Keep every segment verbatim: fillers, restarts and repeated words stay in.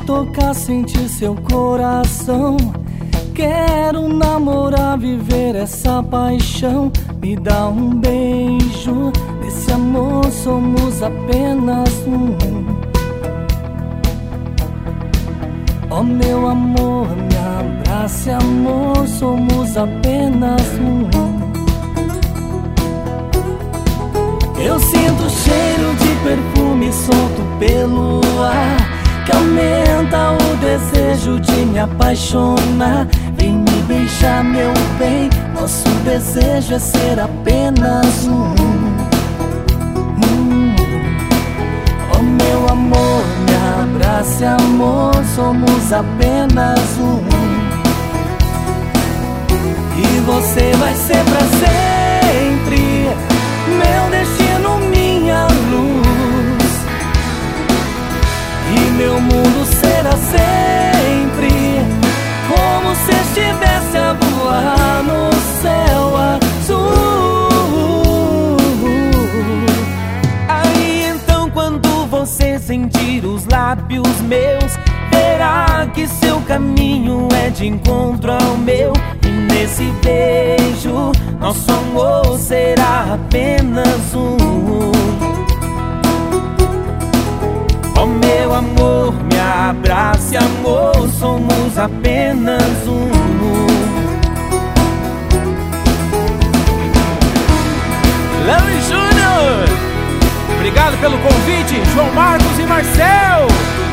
tocar, sentir seu coração. Quero namorar, viver essa paixão. Me dá um beijo, nesse amor somos apenas um. Oh meu amor, me abrace amor, somos apenas um. Eu sinto o cheiro de perfume solto pelo ar, que aumenta o desejo de me apaixonar. Vem me beijar, meu bem, nosso desejo é ser apenas um. Hum. Oh meu amor, me abrace amor, somos apenas um. E você vai ser pra sempre meu destino, minha luz. E meu mundo será sempre como se estivesse a voar no céu azul. Aí então, quando você sentir os lábios meus, verá que seu caminho é de encontro ao meu. E nesse beijo, nosso amor será apenas um. Oh meu amor, me abrace amor, somos apenas um. Larry Júnior, obrigado pelo convite, João Marcos e Marcel.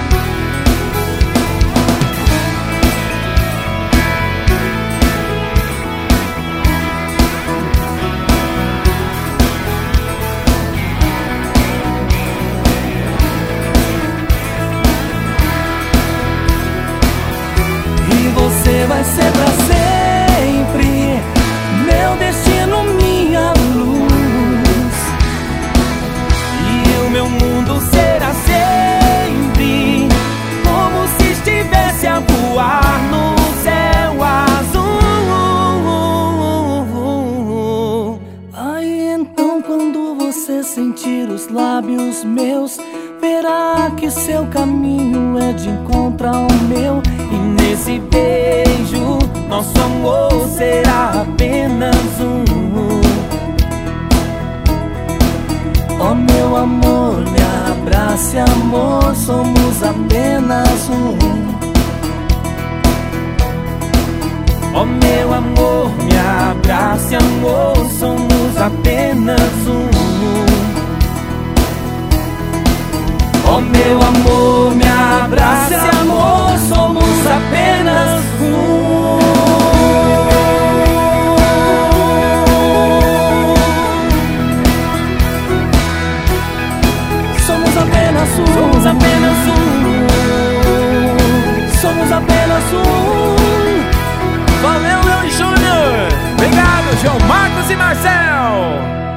Você vai ser pra sempre meu destino, minha luz. E o meu mundo será sempre como se estivesse a voar no céu azul. Aí então, quando você sentir os lábios meus, verá que seu caminho é de encontro ao meu. E nesse beijo, nosso amor será apenas um. Oh meu amor, me abrace amor, somos apenas um. Oh meu amor, me abrace amor, somos apenas um. Oh meu amor, me abrace amor, somos apenas um. Somos apenas um. Somos apenas um. Somos apenas um. Valeu, Larry Júnior. Obrigado, João Marcos e Marcel.